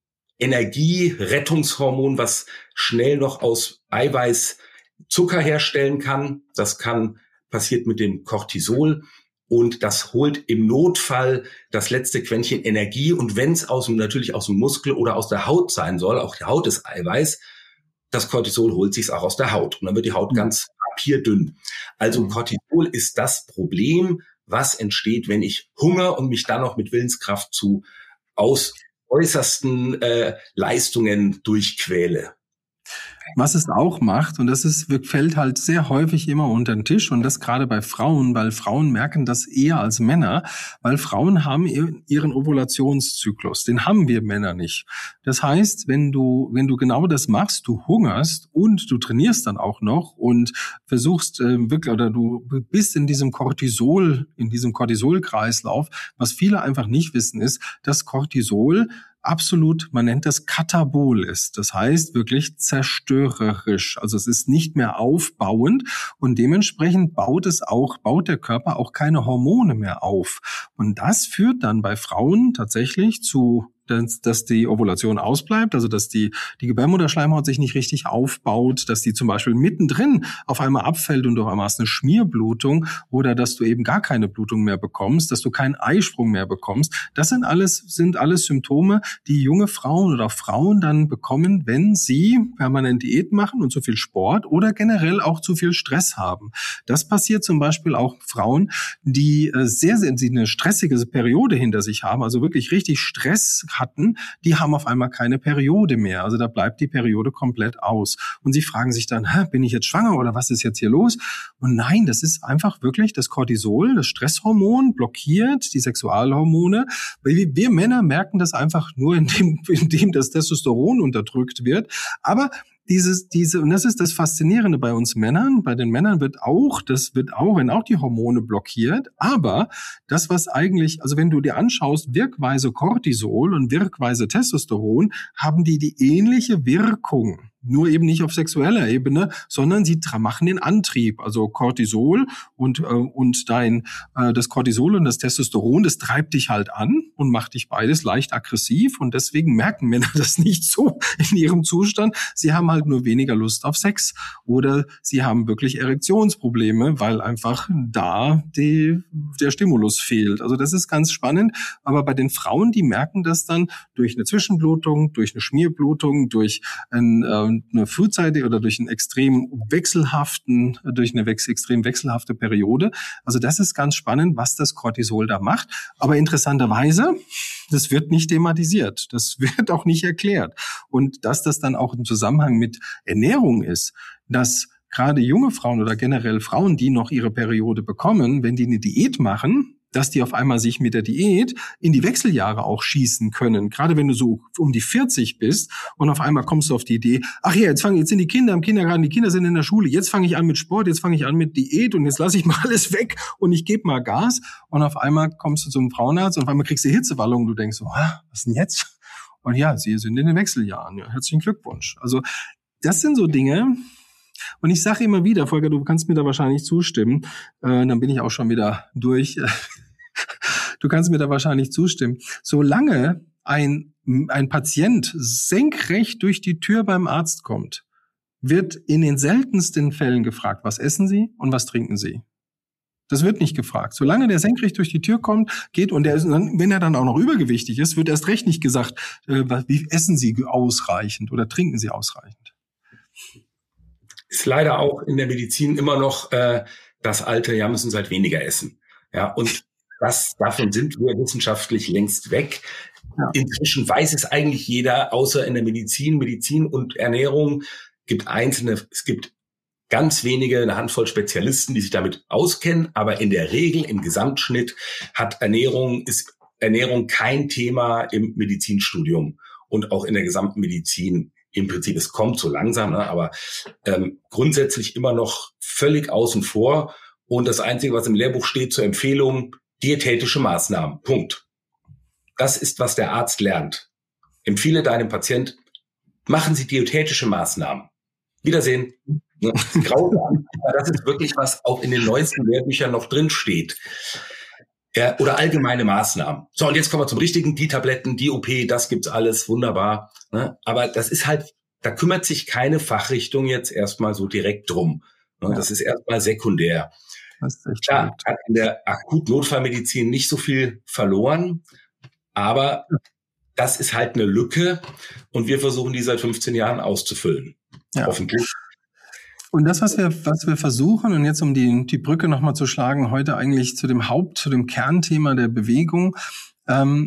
Energierettungshormon, was schnell noch aus Eiweiß Zucker herstellen kann. Das passiert mit dem Cortisol. Und das holt im Notfall das letzte Quäntchen Energie. Und wenn es natürlich aus dem Muskel oder aus der Haut sein soll, auch die Haut ist Eiweiß, das Cortisol holt sich's auch aus der Haut. Und dann wird die Haut ganz papierdünn. Also Cortisol ist das Problem, was entsteht, wenn ich Hunger und mich dann noch mit Willenskraft zu äußersten Leistungen durchquäle. Was es auch macht, und fällt halt sehr häufig immer unter den Tisch, und das gerade bei Frauen, weil Frauen merken das eher als Männer, weil Frauen haben ihren Ovulationszyklus. Den haben wir Männer nicht. Das heißt, wenn du genau das machst, du hungerst und du trainierst dann auch noch und versuchst wirklich, oder du bist in diesem Cortisolkreislauf. Was viele einfach nicht wissen, ist, dass Cortisol absolut, man nennt das katabol ist. Das heißt wirklich zerstörerisch. Also es ist nicht mehr aufbauend und dementsprechend baut der Körper auch keine Hormone mehr auf. Und das führt dann bei Frauen tatsächlich zu, dass die Ovulation ausbleibt, also dass die Gebärmutterschleimhaut sich nicht richtig aufbaut, dass die zum Beispiel mittendrin auf einmal abfällt und auf einmal hast eine Schmierblutung oder dass du eben gar keine Blutung mehr bekommst, dass du keinen Eisprung mehr bekommst. Das sind alles Symptome, die junge Frauen oder Frauen dann bekommen, wenn sie permanent Diät machen und zu viel Sport oder generell auch zu viel Stress haben. Das passiert zum Beispiel auch Frauen, die die eine stressige Periode hinter sich haben, also wirklich richtig Stress hatten, die haben auf einmal keine Periode mehr. Also da bleibt die Periode komplett aus. Und sie fragen sich dann, bin ich jetzt schwanger oder was ist jetzt hier los? Und nein, das ist einfach wirklich das Cortisol, das Stresshormon, blockiert die Sexualhormone. Wir Männer merken das einfach nur, indem das Testosteron unterdrückt wird. Aber und das ist das Faszinierende bei uns Männern. Bei den Männern werden auch die Hormone blockiert. Aber das, was eigentlich, also wenn du dir anschaust, Wirkweise Cortisol und Wirkweise Testosteron, haben die ähnliche Wirkung. Nur eben nicht auf sexueller Ebene, sondern sie machen den Antrieb. Also Cortisol und das Cortisol und das Testosteron, das treibt dich halt an und macht dich beides leicht aggressiv. Und deswegen merken Männer das nicht so in ihrem Zustand. Sie haben halt nur weniger Lust auf Sex oder sie haben wirklich Erektionsprobleme, weil einfach da der Stimulus fehlt. Also das ist ganz spannend. Aber bei den Frauen, die merken das dann durch eine Zwischenblutung, durch eine Schmierblutung, durch eine frühzeitige oder durch eine extrem wechselhafte Periode. Also das ist ganz spannend, was das Cortisol da macht. Aber interessanterweise, das wird nicht thematisiert. Das wird auch nicht erklärt. Und dass das dann auch im Zusammenhang mit Ernährung ist, dass gerade junge Frauen oder generell Frauen, die noch ihre Periode bekommen, wenn die eine Diät machen, dass die auf einmal sich mit der Diät in die Wechseljahre auch schießen können. Gerade wenn du so um die 40 bist und auf einmal kommst du auf die Idee, ach ja, jetzt sind die Kinder im Kindergarten, die Kinder sind in der Schule, jetzt fange ich an mit Sport, jetzt fange ich an mit Diät und jetzt lasse ich mal alles weg und ich gebe mal Gas. Und auf einmal kommst du zum Frauenarzt und auf einmal kriegst du Hitzewallung und du denkst so, was denn jetzt? Und ja, sie sind in den Wechseljahren. Ja, herzlichen Glückwunsch. Also das sind so Dinge. Und ich sage immer wieder, Volker, du kannst mir da wahrscheinlich zustimmen, dann bin ich auch schon wieder durch. Du kannst mir da wahrscheinlich zustimmen. Solange ein Patient senkrecht durch die Tür beim Arzt kommt, wird in den seltensten Fällen gefragt, was essen Sie und was trinken Sie? Das wird nicht gefragt. Solange der senkrecht durch die Tür geht und wenn er dann auch noch übergewichtig ist, wird erst recht nicht gesagt, wie essen Sie ausreichend oder trinken Sie ausreichend. Ist leider auch in der Medizin immer noch das alte, ja, müssen Sie halt weniger essen. Ja, und davon sind wir wissenschaftlich längst weg. Ja. Inzwischen weiß es eigentlich jeder, außer in der Medizin und Ernährung es gibt ganz wenige, eine Handvoll Spezialisten, die sich damit auskennen, aber in der Regel, im Gesamtschnitt ist Ernährung kein Thema im Medizinstudium und auch in der gesamten Medizin. Im Prinzip, es kommt so langsam, ne, aber grundsätzlich immer noch völlig außen vor. Und das Einzige, was im Lehrbuch steht zur Empfehlung, dietetische Maßnahmen. Punkt. Das ist, was der Arzt lernt. Empfehle deinem Patient, machen Sie dietetische Maßnahmen. Wiedersehen. Grausam. Aber das ist wirklich, was auch in den neuesten Lehrbüchern noch drin steht. Ja, oder allgemeine Maßnahmen. So, und jetzt kommen wir zum Richtigen. Die Tabletten, die OP, das gibt's alles, wunderbar. Ne? Aber das ist halt, da kümmert sich keine Fachrichtung jetzt erstmal so direkt drum. Ne? Ja. Das ist erstmal sekundär. Klar, hat in der Akut-Notfallmedizin nicht so viel verloren, aber das ist halt eine Lücke und wir versuchen die seit 15 Jahren auszufüllen. Ja. Hoffentlich. Und das, was wir versuchen, und jetzt um die Brücke nochmal zu schlagen, heute eigentlich zu dem Kernthema der Bewegung,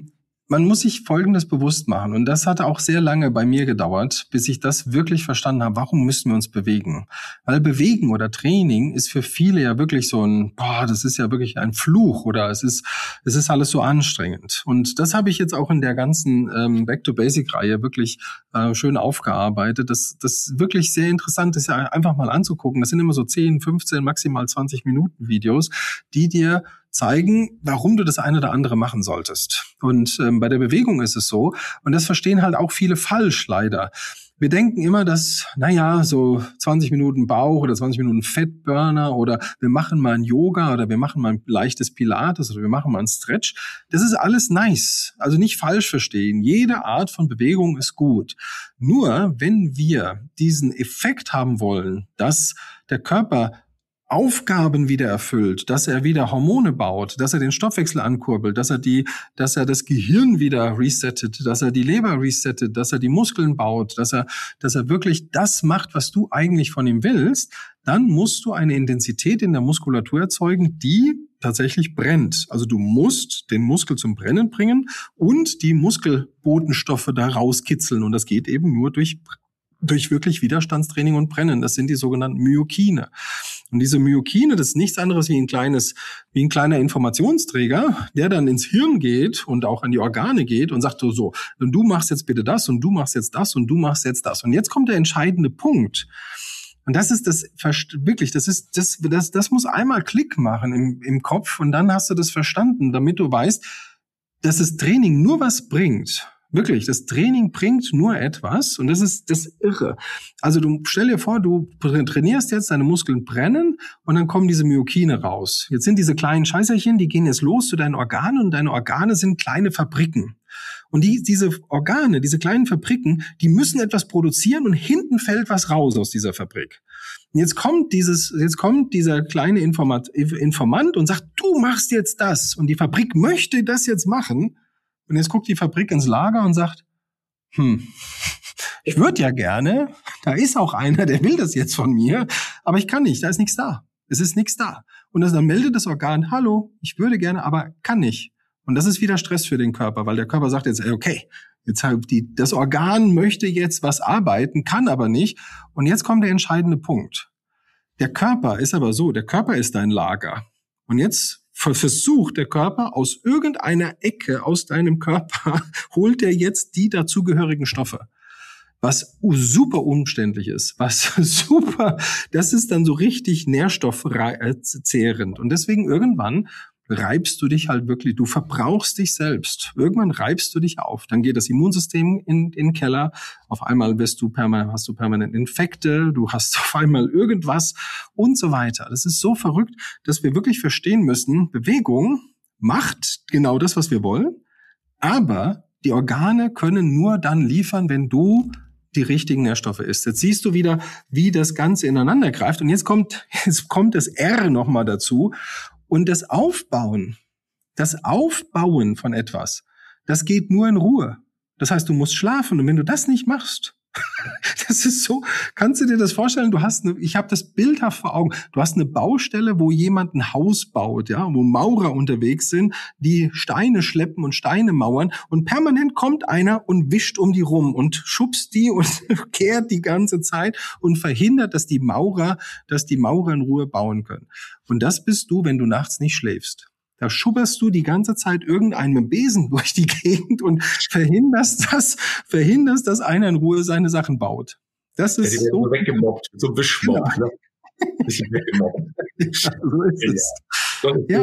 man muss sich Folgendes bewusst machen. Und das hat auch sehr lange bei mir gedauert, bis ich das wirklich verstanden habe. Warum müssen wir uns bewegen? Weil Bewegen oder Training ist für viele ja wirklich so das ist ja wirklich ein Fluch oder es ist alles so anstrengend. Und das habe ich jetzt auch in der ganzen Back-to-Basic-Reihe wirklich schön aufgearbeitet. Das wirklich sehr interessant ist, ja einfach mal anzugucken. Das sind immer so 10, 15, maximal 20 Minuten Videos, die dir zeigen, warum du das eine oder andere machen solltest. Und bei der Bewegung ist es so, und das verstehen halt auch viele falsch leider. Wir denken immer, dass, so 20 Minuten Bauch oder 20 Minuten Fettburner oder wir machen mal ein Yoga oder wir machen mal ein leichtes Pilates oder wir machen mal ein Stretch. Das ist alles nice. Also nicht falsch verstehen. Jede Art von Bewegung ist gut. Nur wenn wir diesen Effekt haben wollen, dass der Körper Aufgaben wieder erfüllt, dass er wieder Hormone baut, dass er den Stoffwechsel ankurbelt, dass er das Gehirn wieder resettet, dass er die Leber resettet, dass er die Muskeln baut, dass er wirklich das macht, was du eigentlich von ihm willst, dann musst du eine Intensität in der Muskulatur erzeugen, die tatsächlich brennt. Also du musst den Muskel zum Brennen bringen und die Muskelbotenstoffe da rauskitzeln. Und das geht eben nur durch wirklich Widerstandstraining und Brennen. Das sind die sogenannten Myokine. Und diese Myokine, das ist nichts anderes wie ein kleiner Informationsträger, der dann ins Hirn geht und auch an die Organe geht und sagt so, du machst jetzt bitte das und du machst jetzt das und du machst jetzt das. Und jetzt kommt der entscheidende Punkt. Und das ist das muss einmal Klick machen im Kopf und dann hast du das verstanden, damit du weißt, dass das Training nur was bringt. Wirklich, das Training bringt nur etwas und das ist das Irre. Also du stell dir vor, du trainierst jetzt, deine Muskeln brennen und dann kommen diese Myokine raus. Jetzt sind diese kleinen Scheißerchen, die gehen jetzt los zu deinen Organen und deine Organe sind kleine Fabriken. Und diese Organe, diese kleinen Fabriken, die müssen etwas produzieren und hinten fällt was raus aus dieser Fabrik. Und jetzt kommt dieser kleine Informant und sagt, du machst jetzt das und die Fabrik möchte das jetzt machen. Und jetzt guckt die Fabrik ins Lager und sagt, ich würde ja gerne, da ist auch einer, der will das jetzt von mir, aber ich kann nicht, da ist nichts da. Es ist nichts da. Und dann meldet das Organ, hallo, ich würde gerne, aber kann nicht. Und das ist wieder Stress für den Körper, weil der Körper sagt jetzt, okay, das Organ möchte jetzt was arbeiten, kann aber nicht. Und jetzt kommt der entscheidende Punkt. Der Körper ist aber so, der Körper ist dein Lager. Und jetzt versucht der Körper aus irgendeiner Ecke aus deinem Körper, holt er jetzt die dazugehörigen Stoffe. Was super umständlich ist, das ist dann so richtig nährstoffzehrend. Und deswegen irgendwann reibst du dich halt wirklich, du verbrauchst dich selbst. Irgendwann reibst du dich auf. Dann geht das Immunsystem in den Keller. Auf einmal hast du permanent Infekte. Du hast auf einmal irgendwas und so weiter. Das ist so verrückt, dass wir wirklich verstehen müssen, Bewegung macht genau das, was wir wollen. Aber die Organe können nur dann liefern, wenn du die richtigen Nährstoffe isst. Jetzt siehst du wieder, wie das Ganze ineinander greift. Und jetzt kommt das R nochmal dazu. Und das Aufbauen von etwas, das geht nur in Ruhe. Das heißt, du musst schlafen. Und wenn du das nicht machst, das ist so, kannst du dir das vorstellen? Ich habe das bildhaft vor Augen. Du hast eine Baustelle, wo jemand ein Haus baut, ja, wo Maurer unterwegs sind, die Steine schleppen und Steine mauern. Und permanent kommt einer und wischt um die rum und schubst die und kehrt die ganze Zeit und verhindert, dass die Maurer in Ruhe bauen können. Und das bist du, wenn du nachts nicht schläfst. Da schubberst du die ganze Zeit irgendeinen mit dem Besen durch die Gegend und verhinderst, dass einer in Ruhe seine Sachen baut. Das ist so weggemobbt, so Wischmob. Genau. Ne? Bisschen weggemobbt. Ja, so ist es. Ja.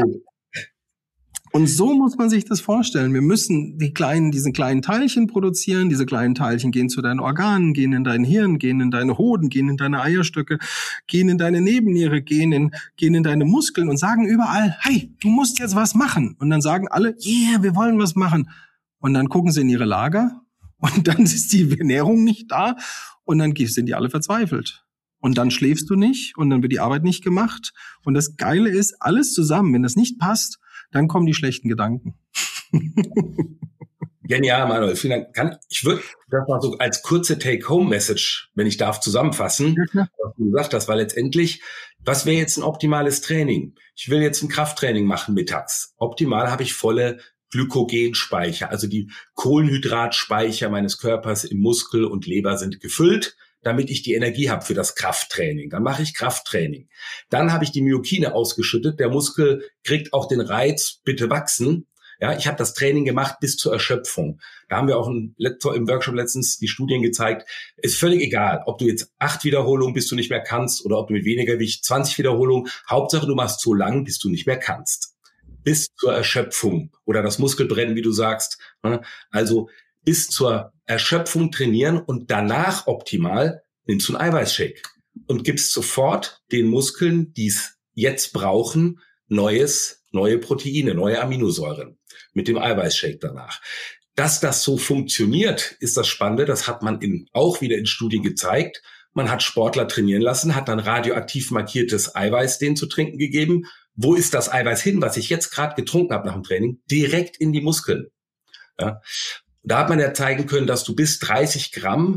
Und so muss man sich das vorstellen. Wir müssen diese kleinen Teilchen produzieren. Diese kleinen Teilchen gehen zu deinen Organen, gehen in dein Hirn, gehen in deine Hoden, gehen in deine Eierstöcke, gehen in deine Nebenniere, gehen in deine Muskeln und sagen überall, hey, du musst jetzt was machen. Und dann sagen alle, yeah, wir wollen was machen. Und dann gucken sie in ihre Lager und dann ist die Ernährung nicht da und dann sind die alle verzweifelt. Und dann schläfst du nicht und dann wird die Arbeit nicht gemacht. Und das Geile ist, alles zusammen, wenn das nicht passt, dann kommen die schlechten Gedanken. Genial, Manuel. Vielen Dank. Ich würde das mal so als kurze Take-Home-Message, wenn ich darf, zusammenfassen, was du gesagt hast, weil letztendlich, was wäre jetzt ein optimales Training? Ich will jetzt ein Krafttraining machen mittags. Optimal habe ich volle Glykogenspeicher, also die Kohlenhydratspeicher meines Körpers im Muskel und Leber sind gefüllt, damit ich die Energie habe für das Krafttraining. Dann mache ich Krafttraining. Dann habe ich die Myokine ausgeschüttet. Der Muskel kriegt auch den Reiz, bitte wachsen. Ja, ich habe das Training gemacht bis zur Erschöpfung. Da haben wir auch im Workshop letztens die Studien gezeigt. Ist völlig egal, ob du jetzt 8 Wiederholungen, bis du nicht mehr kannst, oder ob du mit weniger Gewicht 20 Wiederholungen. Hauptsache, du machst so lang, bis du nicht mehr kannst. Bis zur Erschöpfung oder das Muskelbrennen, wie du sagst. Also bis zur Erschöpfung trainieren und danach optimal nimmst du einen Eiweißshake und gibst sofort den Muskeln, die es jetzt brauchen, neue Proteine, neue Aminosäuren mit dem Eiweißshake danach. Dass das so funktioniert, ist das Spannende. Das hat man auch wieder in Studien gezeigt. Man hat Sportler trainieren lassen, hat dann radioaktiv markiertes Eiweiß denen zu trinken gegeben. Wo ist das Eiweiß hin, was ich jetzt gerade getrunken habe nach dem Training? Direkt in die Muskeln. Ja. Da hat man ja zeigen können, dass du bis 30 Gramm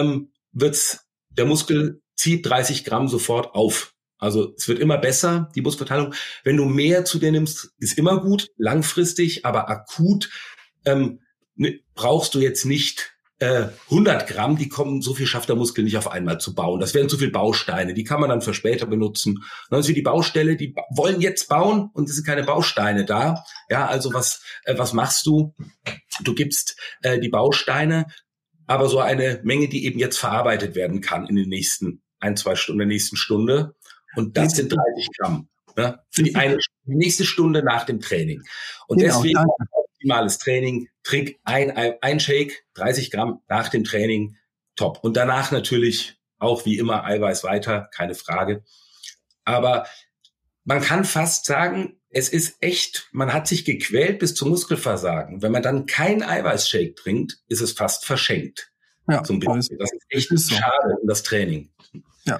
der Muskel zieht 30 Gramm sofort auf. Also es wird immer besser, die Muskelverteilung. Wenn du mehr zu dir nimmst, ist immer gut, langfristig, aber akut brauchst du jetzt nicht 100 Gramm, so viel schafft der Muskel nicht auf einmal zu bauen. Das wären zu viele Bausteine, die kann man dann für später benutzen. Dann ist wie die Baustelle, die wollen jetzt bauen und es sind keine Bausteine da. Ja, also was machst du? Du gibst die Bausteine, aber so eine Menge, die eben jetzt verarbeitet werden kann in den nächsten 1-2 Stunden, der nächsten Stunde. Und das sind 30 Gramm. Ne? Für die nächste Stunde nach dem Training. Und genau, deswegen optimales Training, trink ein Shake, 30 Gramm nach dem Training, top. Und danach natürlich auch wie immer Eiweiß weiter, keine Frage. Aber man kann fast sagen, es ist echt, man hat sich gequält bis zum Muskelversagen. Wenn man dann keinen Eiweißshake trinkt, ist es fast verschenkt. Ja, zum Beispiel. Das ist echt schade um das Training. Ja.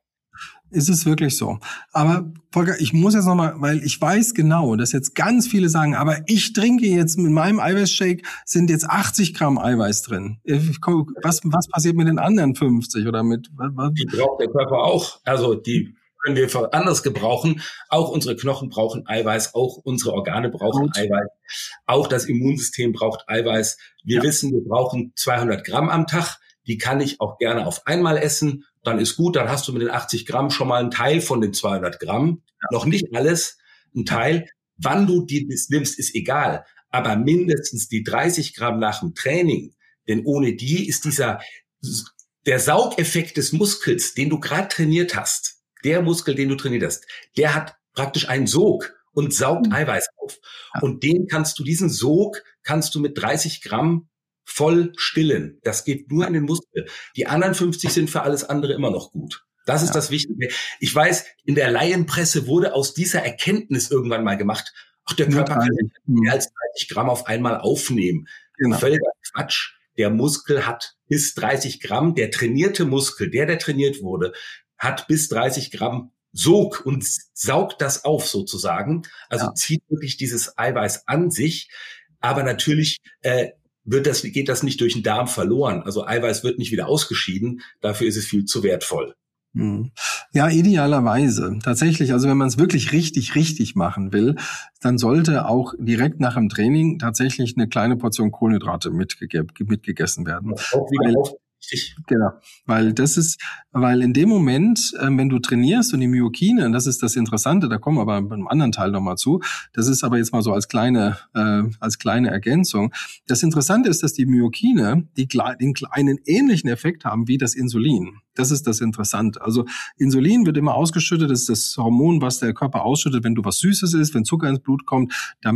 Ist es wirklich so. Aber Volker, ich muss jetzt nochmal, weil ich weiß genau, dass jetzt ganz viele sagen, aber ich trinke jetzt mit meinem Eiweißshake, sind jetzt 80 Gramm Eiweiß drin. Was passiert mit den anderen 50 oder mit? Die braucht der Körper auch. Also die können wir für anderes gebrauchen. Auch unsere Knochen brauchen Eiweiß, auch unsere Organe brauchen Eiweiß. Auch das Immunsystem braucht Eiweiß. Wir wissen, wir brauchen 200 Gramm am Tag. Die kann ich auch gerne auf einmal essen. Dann ist gut, dann hast du mit den 80 Gramm schon mal einen Teil von den 200 Gramm. Noch nicht alles, ein Teil. Wann du die nimmst, ist egal. Aber mindestens die 30 Gramm nach dem Training. Denn ohne die ist der Saugeffekt des Muskels, den du gerade trainiert hast, der Muskel, den du trainiert hast, der hat praktisch einen Sog und saugt Eiweiß auf. Und diesen Sog kannst du mit 30 Gramm voll stillen. Das geht nur an den Muskel. Die anderen 50 sind für alles andere immer noch gut. Das ist das Wichtige. Ich weiß, in der Laienpresse wurde aus dieser Erkenntnis irgendwann mal gemacht, der Körper kann mehr als 30 Gramm auf einmal aufnehmen. Genau. Völliger Quatsch. Der Muskel hat bis 30 Gramm, der trainierte Muskel, der trainiert wurde, hat bis 30 Gramm Sog und saugt das auf sozusagen. Also zieht wirklich dieses Eiweiß an sich. Aber natürlich geht das nicht durch den Darm verloren. Also Eiweiß wird nicht wieder ausgeschieden. Dafür ist es viel zu wertvoll. Ja, idealerweise. Tatsächlich, also wenn man es wirklich richtig machen will, dann sollte auch direkt nach dem Training tatsächlich eine kleine Portion Kohlenhydrate mitgegessen werden. Auch wieder Genau, weil in dem Moment, wenn du trainierst und die Myokine, und das ist das Interessante, da kommen wir aber beim anderen Teil nochmal zu, das ist aber jetzt mal so als kleine Ergänzung. Das Interessante ist, dass die Myokine den kleinen ähnlichen Effekt haben wie das Insulin. Das ist das Interessante. Also Insulin wird immer ausgeschüttet, das ist das Hormon, was der Körper ausschüttet, wenn du was Süßes isst, wenn Zucker ins Blut kommt,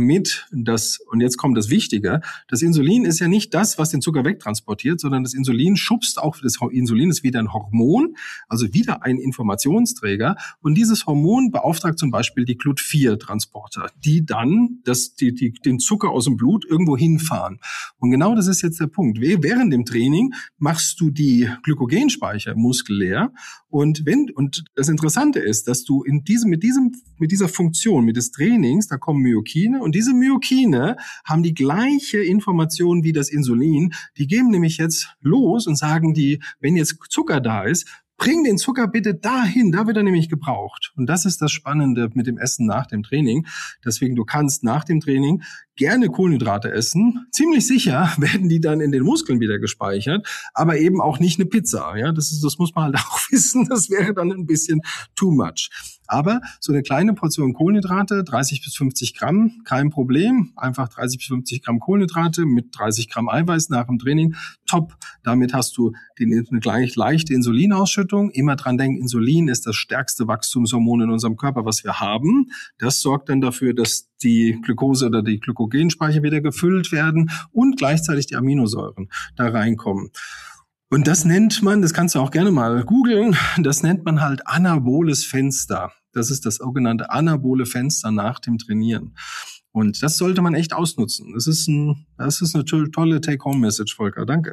und jetzt kommt das Wichtige, das Insulin ist ja nicht das, was den Zucker wegtransportiert, sondern das Insulin das Insulin ist wieder ein Hormon, also wieder ein Informationsträger, und dieses Hormon beauftragt zum Beispiel die Glut-4-Transporter, die dann den Zucker aus dem Blut irgendwo hinfahren. Und genau das ist jetzt der Punkt. Während dem Training machst du die Glykogenspeicher im Muskel leer, und das Interessante ist, dass du mit dieser Funktion, mit des Trainings, da kommen Myokine, und diese Myokine haben die gleiche Information wie das Insulin. Die geben nämlich jetzt los und sagen wenn jetzt Zucker da ist, bring den Zucker bitte dahin, da wird er nämlich gebraucht. Und das ist das Spannende mit dem Essen nach dem Training. Deswegen, du kannst nach dem Training gerne Kohlenhydrate essen. Ziemlich sicher werden die dann in den Muskeln wieder gespeichert, aber eben auch nicht eine Pizza. Ja, das muss man halt auch wissen. Das wäre dann ein bisschen too much. Aber so eine kleine Portion Kohlenhydrate, 30 bis 50 Gramm, kein Problem. Einfach 30 bis 50 Gramm Kohlenhydrate mit 30 Gramm Eiweiß nach dem Training. Top. Damit hast du eine gleich leichte Insulinausschüttung. Immer dran denken, Insulin ist das stärkste Wachstumshormon in unserem Körper, was wir haben. Das sorgt dann dafür, dass die Glukose oder die Glykogenspeicher wieder gefüllt werden und gleichzeitig die Aminosäuren da reinkommen. Und das nennt man, das kannst du auch gerne mal googeln, das nennt man halt anaboles Fenster. Das ist das sogenannte anabole Fenster nach dem Trainieren. Und das sollte man echt ausnutzen. Das ist eine tolle Take-Home-Message, Volker. Danke.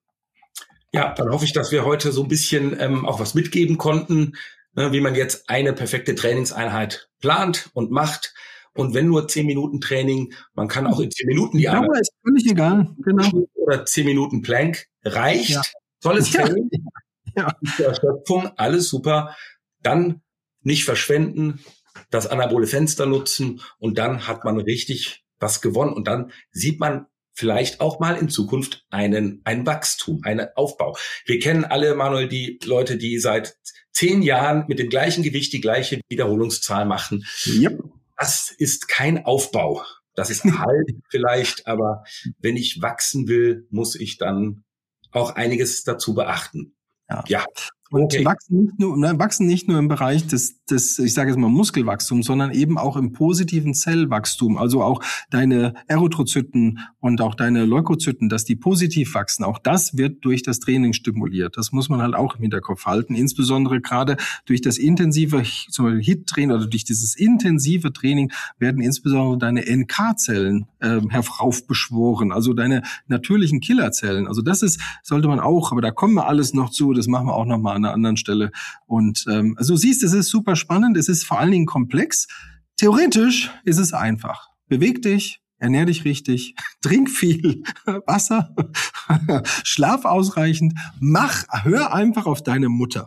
Ja, dann hoffe ich, dass wir heute so ein bisschen auch was mitgeben konnten, wie man jetzt eine perfekte Trainingseinheit plant und macht. Und wenn nur 10 Minuten Training, man kann auch in 10 Minuten die Einheit. Ist völlig egal, genau. Oder 10 Minuten Plank reicht. Ja. Tolles Training. Ja. Erschöpfung, alles super. Dann nicht verschwenden, das anabole Fenster nutzen und dann hat man richtig was gewonnen. Und dann sieht man vielleicht auch mal in Zukunft ein Wachstum, einen Aufbau. Wir kennen alle, Manuel, die Leute, die seit 10 Jahren mit dem gleichen Gewicht die gleiche Wiederholungszahl machen. Yep. Das ist kein Aufbau. Das ist halt vielleicht, aber wenn ich wachsen will, muss ich dann auch einiges dazu beachten. Ja. Und okay. Wachsen nicht nur im Bereich des ich sage jetzt mal Muskelwachstums, sondern eben auch im positiven Zellwachstum. Also auch deine Erythrozyten und auch deine Leukozyten, dass die positiv wachsen. Auch das wird durch das Training stimuliert. Das muss man halt auch im Hinterkopf halten. Insbesondere gerade durch das intensive, zum Beispiel HIIT-Training oder durch dieses intensive Training werden insbesondere deine NK-Zellen heraufbeschworen. Also deine natürlichen Killerzellen. Also das sollte man auch, aber da kommen wir alles noch zu. Das machen wir auch noch mal an einer anderen Stelle. Und also siehst, es ist super spannend, es ist vor allen Dingen komplex. Theoretisch ist es einfach. Beweg dich, ernähr dich richtig, trink viel Wasser, schlaf ausreichend, hör einfach auf deine Mutter.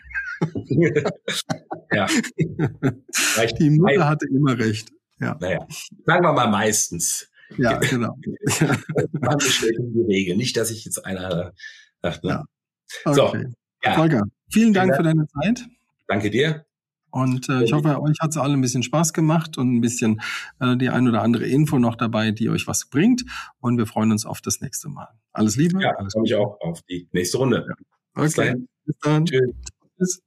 Ja. Die Mutter hatte immer recht. Ja. Naja, sagen wir mal meistens. Ja, genau. Die Regel. Nicht, dass ich jetzt einer dachte. Ja. Okay. So. Ja. Volker, vielen Dank für deine Zeit. Danke dir. Und ich hoffe, euch hat es alle ein bisschen Spaß gemacht und ein bisschen die ein oder andere Info noch dabei, die euch was bringt. Und wir freuen uns auf das nächste Mal. Alles Liebe. Ja, freue mich auch auf die nächste Runde. Ja. Okay. Bis dann. Tschüss.